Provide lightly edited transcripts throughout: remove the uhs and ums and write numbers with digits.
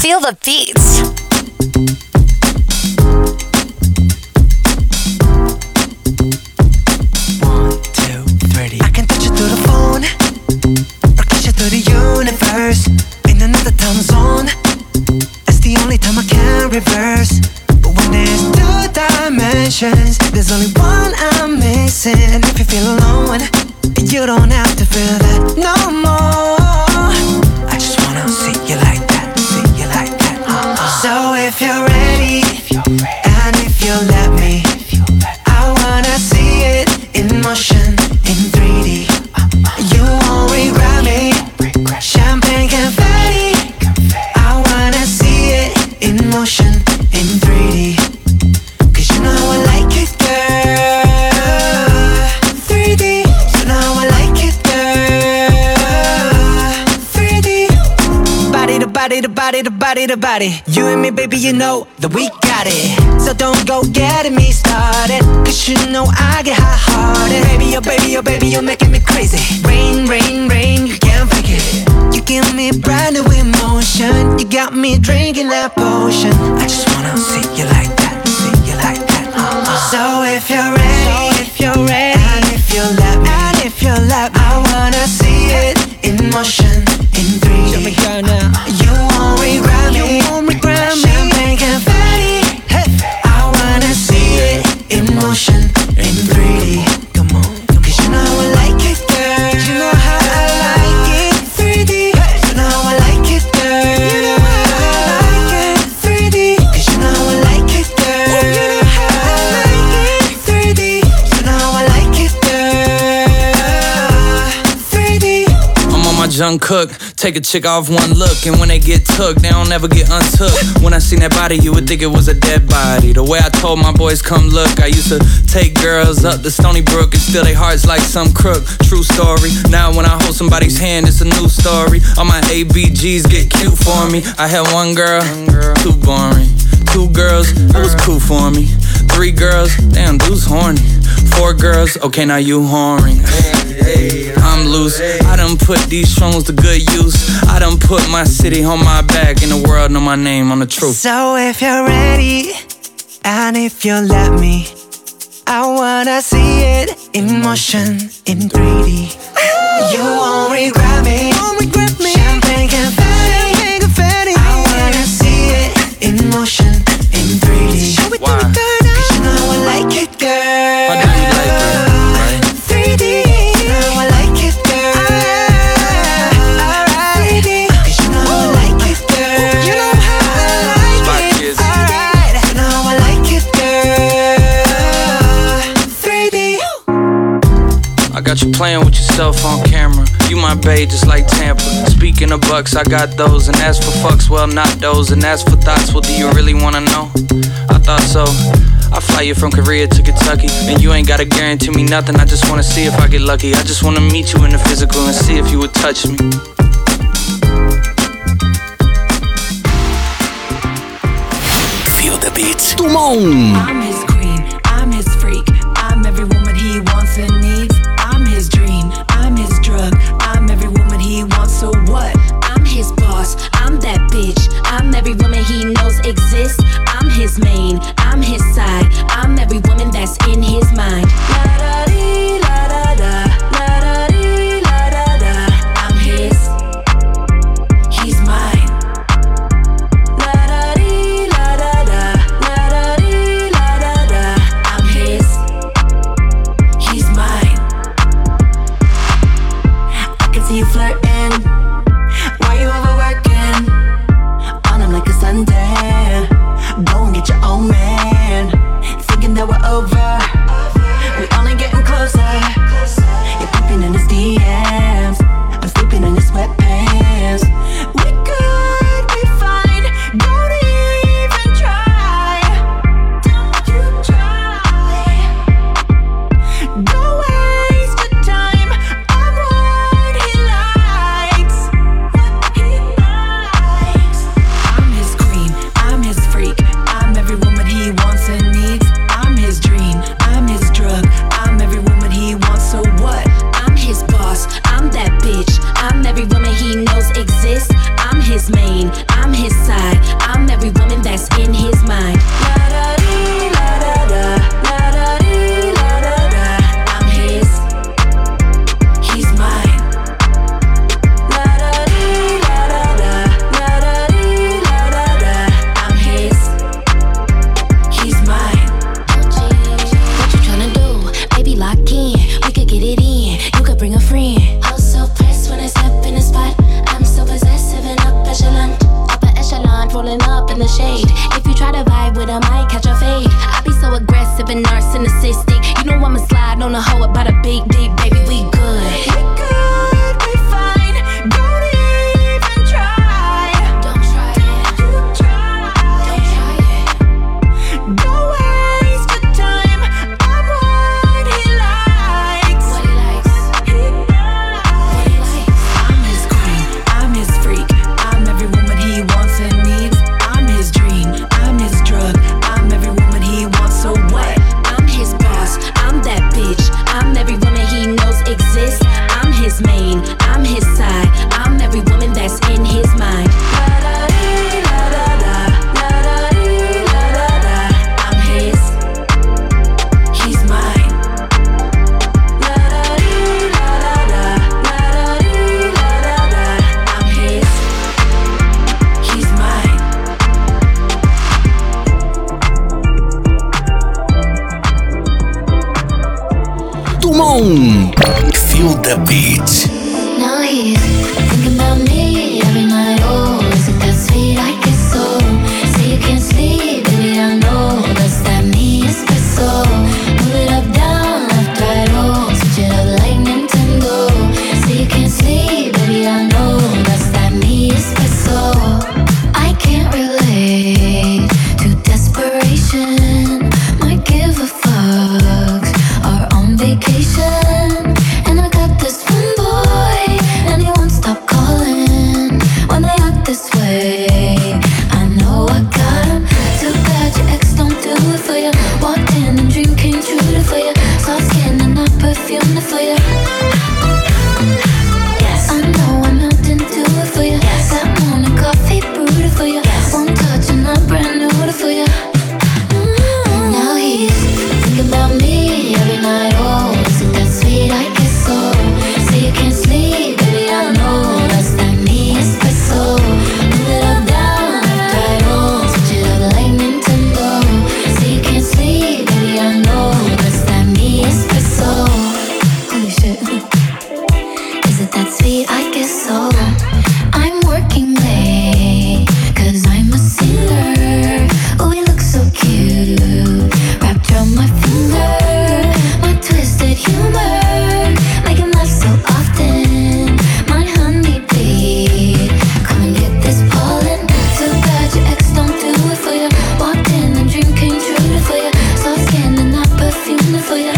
Feel the beats. 1, 2, 3. I can touch you through the phone or kiss you through the universe in another time zone. That's the only time I can reverse. But when there's two dimensions, there's only one I'm missing. And if you feel alone, you don't have to feel that no more. I just wanna see you like that, see you like that. So if you're ready, and if you let me, I wanna see it in motion, in 3D. You won't regret me. Champagne confetti. I wanna see it in motion, in 3D. Cause you know I like it, girl. 3D. You know I like it, girl. 3D. Body to body to body to body to body. You and me, baby, you know that we got it. So don't go getting me started, cause you know I get hot-hearted. Baby, oh baby, oh baby, you're making me crazy. Rain, rain, rain, you can't fake it. You give me brand new emotion. You got me drinking that potion. I just wanna see you like that, see you like that. So if you're ready, and if you let me, I wanna see it in motion, in 3D. Show me girl now. You won't regret me. Champagne confetti. Hey. I wanna see it in motion, in 3D. Come on, cause you know I like it, girl. You know how I like it, 3D. You know I like it, girl. You know how I like it, 3D. Cause you know I like it, girl. You know how I like it, 3D. You know I like it, girl. 3D. I'm on my Jung Cook, take a chick off one look, and when they get took, they don't ever get untook. When I seen that body, you would think it was a dead body. The way I told my boys come look, I used to take girls up the Stony Brook and steal their hearts like some crook. True story. Now when I hold somebody's hand, it's a new story. All my ABGs get cute for me. I had one girl, too boring. 2 girls, that was cool for me. 3 girls, damn, dude's horny. 4 girls, okay, now you whoring. I'm loose, I done put these songs to good use. I done put my city on my back, and the world know my name on the truth. So if you're ready, and if you let me, I wanna see it in motion, in 3D. You won't regret me. Champagne confetti. I wanna see it in motion, in 3D. Why? Cause you know I like it, girl. Why do you like it, right? 3D. You know I like it, girl. Alright. 3D. Cause you know I like it, girl. You know how I like it. Alright. You know I like it, girl. 3D. I got you playing with yourself on camera. You my babe just like Tampa. Speaking of bucks, I got those. And as for fucks, well not those. And as for thoughts, well do you really wanna know? I thought so. I fly you from Korea to Kentucky, and you ain't gotta guarantee me nothing. I just wanna see if I get lucky. I just wanna meet you in the physical and see if you would touch me. Feel the beats. Tout le monde. I'm his queen, I'm his freak, I'm every woman he wants and needs. I'm his dream, I'm his drug, I'm every woman he wants, so what? I'm his boss, I'm that bitch, I'm every woman he knows exists. I'm his main, I'm his side, I'm every woman that's in his mind. La da dee, la da da, la da dee, la da da. I'm his, he's mine. La da dee, la da da, la da dee, la da da. I'm his, he's mine. I can see you flirting, why you overworking? On him like a suntan, go and get your own man. Thinking that we're over, we only getting closer. You're peeping in his DMs, I'm sleeping in his sweatpants. We could be fine, don't even try. Don't you try. Don't waste your time on what he likes. What he likes. I'm his queen, I'm his freak, I'm every woman he wants and needs. I'm his dream, I'm his drug, I'm every woman he wants, so what? I'm his boss, I'm that bitch, I'm every woman he knows exists. I'm his main, I'm his side, shade. If you try to vibe with him, I catch a fade. I be so aggressive and narcissistic. You know I'ma slide on a hoe about a big dick, baby, we good. We good, we fine. Don't even try. Don't try it. You try. Don't try it. Don't waste your time. I'm what he likes. What he likes. He likes. What he likes. I'm his queen. I'm his freak. I'm every woman he wants and needs. I'm his dream. I'm his drug. I'm every woman he wants. So what? I'm his boss. I'm that bitch. I'm every woman he knows exists. I'm his main. I'm his side. I'm every woman that's in his mind. I'm his. He's mine. I'm his. He's mine. Tout le monde, feel the beat. Now he's thinking about me every night. Oh, isn't that sweet? I guess so. Say you can't sleep, baby, I know. That's that me espresso. Move it up, down, left, right, oh. Switch it up like Nintendo. Say you can't sleep, baby, I know. That's that me espresso. I can't relate to desperation. Might give a fuck. Are on vacation. And I got this one boy, and he won't stop calling when they act this way. I know I got him. Too bad your ex don't do it for you. Walked in and dream came true for you. Soft skin and I perfumed it for you. Yes, I know I'm Mountain Dew it for you. Yes, that morning coffee brewed it for you. Yes, one touch and I brand new it for you. Now he's thinking about me every night. Oh, isn't that sweet? I guess so. Say you can't sleep, baby, I know. That's that me espresso. Move it up, down, left, right, oh. Switch it up like Nintendo. Say you can't sleep, baby, I know. That's that me espresso. Holy shit. Is it that sweet? I guess so. I'm working late, 'cause I'm a singer. Oh, we look so cute, wrapped around my finger. My twisted humor, make him laugh so often. My honeybee, come and get this pollen. Too bad your ex don't do it for you. Walked in and dream came true for you. Soft skin and I perfumed it for you.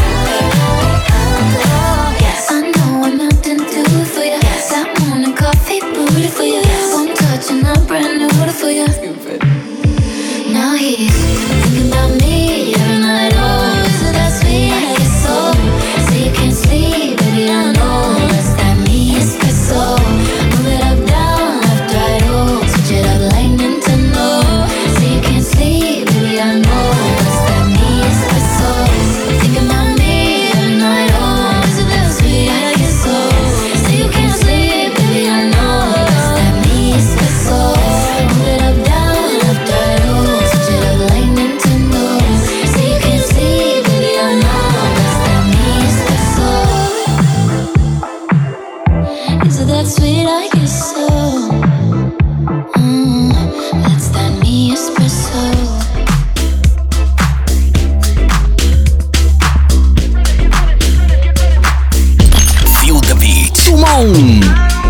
Yes, I know I'm Mountain Dew it for you. That morning coffee brewed it for you. One touch and I brand new it for you. Now he's thinking about me every night. Oh, isn't that sweet? I guess so. Say you can't sleep, baby, I know. That's that me espresso. Move it up, down, left, right, oh. Switch it up like Nintendo. Say you can't sleep, baby, I know. That's that me espresso. Thinking about me every night. Oh, isn't that sweet? I guess so. Say you can't sleep, baby, I know. That's that me espresso. Move it up, down, left, right, oh. Switch it up like Nintendo. Say you can't sleep, baby, I know. That's that me espresso. Is it that sweet? I guess so. That's that me espresso. Feel the beat. Tout le monde.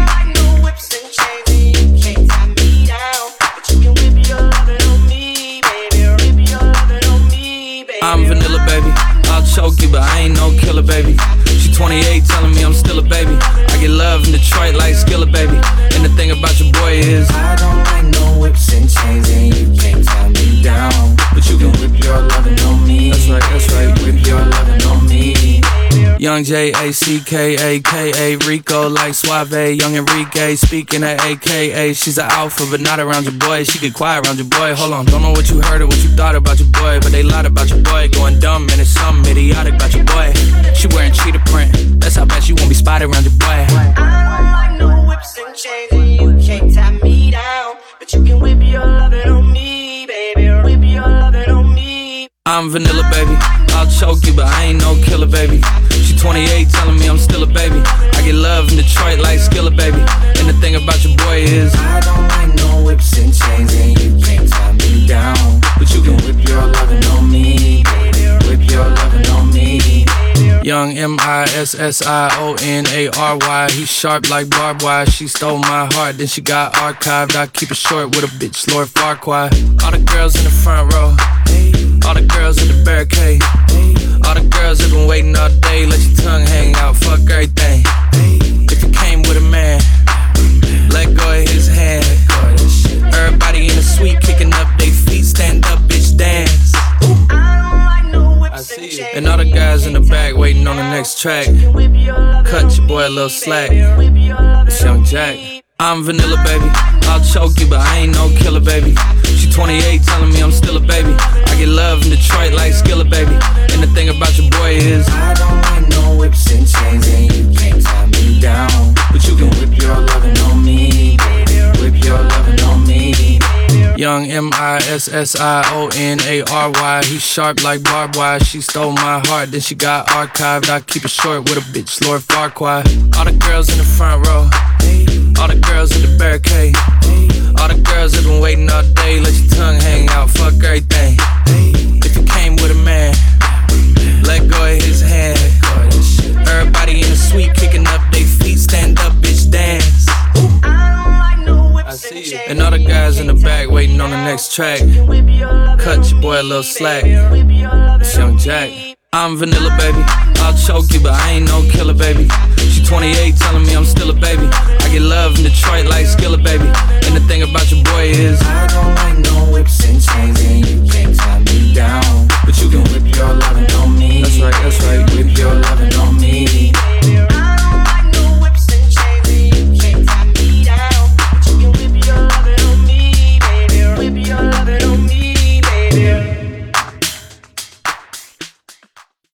I'm vanilla, baby. I'll choke you, but I ain't no killer, baby. She 28, telling me I'm still a baby. I get love in Detroit like Skilla, baby. And the thing about your boy is I don't like no whips and chains, and you can't tie me down. but you can Whip your lovin' on me. That's right, that's right. Whip your lovin' on me. Young J-A-C-K-A-K-A Rico like Suave, young Enrique speaking at AKA. She's an alpha but not around your boy. She get quiet around your boy. Hold on, don't know what you heard or what you thought about your boy, but they lied about your boy. Going dumb and it's something idiotic about your boy. She wearing cheetah print, that's how bad she won't be spotted around your boy. I don't like no whips and chains, and you can't tie me down. But you can whip your lovin' on me, baby. Whip your lovin' on me. I'm vanilla, baby. I'll choke you, but I ain't no killer, baby. She 28, telling me I'm still a baby. I get love in Detroit like Skilla, baby. And the thing about your boy is I don't like no whips and chains, and you can't tie me M-I-S-S-I-O-N-A-R-Y. He sharp like barbed wire. She stole my heart, then she got archived. I keep it short with a bitch, Lord Farquaad. All the girls in the front row, all the girls at the barricade, all the girls that been waiting all day. Let your tongue hang out, fuck everything. If you came with a man, let go of his hand. Everybody in the suite kicking up their feet. Stand up, bitch, dance. I see you. And all the guys in the back waiting on the next track. Cut your boy a little slack. It's Young Jack. I'm vanilla, baby. I'll choke you, but I ain't no killer, baby. She 28, telling me I'm still a baby. I get love in Detroit like Skilla, baby. And the thing about your boy is I don't like no whips and chains, and you can't tie me down. But you can whip your lovin' on me, baby. Whip your lovin' on me. Young M-I-S-S-I-O-N-A-R-Y. He sharp like barbed wire. She stole my heart, then she got archived. I keep it short with a bitch, Lord Farquaad. All the girls in the front row, all the girls at the barricade, all the girls that been waiting all day. Let your tongue hang out, fuck everything. If you came with a man, let go of his hand. Everybody in the suite kicking up their feet. Stand up, bitch, dance. I see you. And all the guys in the back waiting on the next track. Cut your boy a little slack. It's Young Jack. I'm vanilla, baby. I'll choke you, but I ain't no killer, baby.